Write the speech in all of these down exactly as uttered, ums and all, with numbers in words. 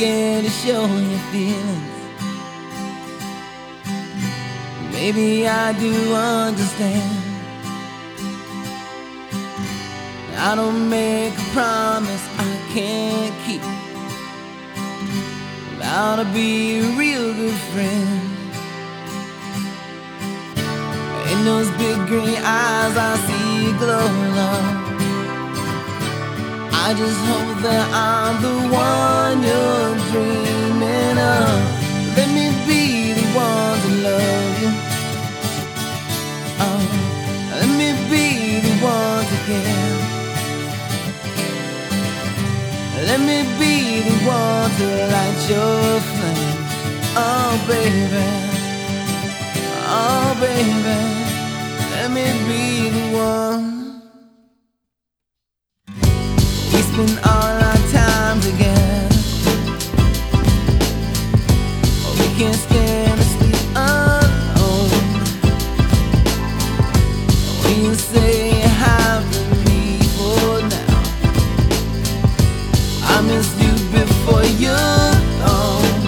scared to show your feelings. Maybe I do understand. I don't make a promise I can't keep. Vow to be a real good friend. In those big green eyes I see a glow, love. I just hope that I'm the one you're dreaming of. Let me be the one to love you. Oh, let me be the one to care. Let me be the one to light your flame. Oh baby, oh baby, let me be the one. We spend all our time together. We can't stand to sleep alone. We can say hi for me for now. I miss you before you're gone.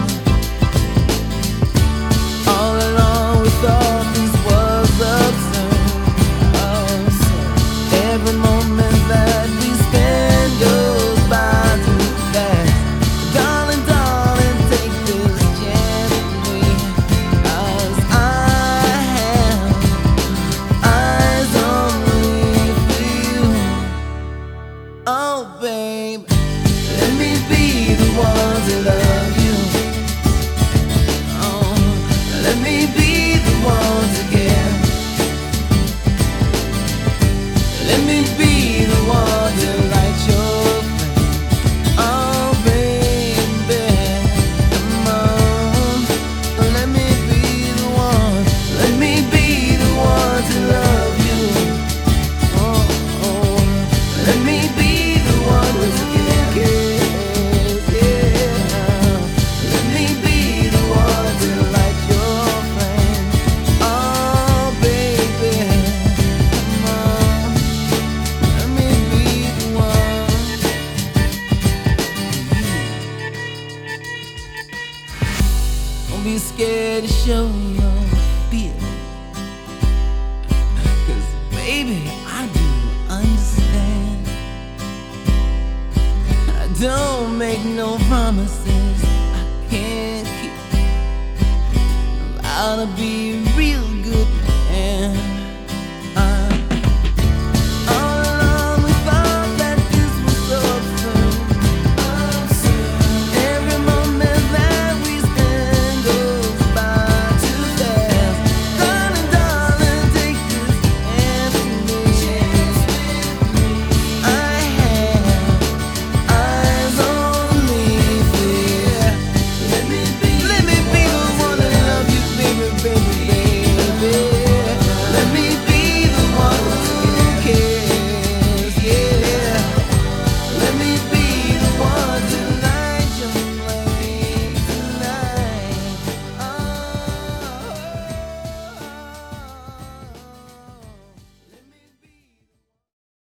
All along we thought this was absurd. Oh, so every moment that we spend goes by too fast. Darling, darling, take this chance with me, 'cause I have eyes only for you. Oh babe, let me be the one to love you. Oh, let me be the one to care. Let me be the one to light your flame. Oh baby, come on. Let me be the one. Let me be the one to love you. Oh, oh. Let me be the one to care. Yeah. Let me be the one to light your flame. Oh baby, come on. Let me be the one. Don't be scared to show your feelings, 'cause baby, I do understand. I don't make no promises I can't keep. I'll be a real good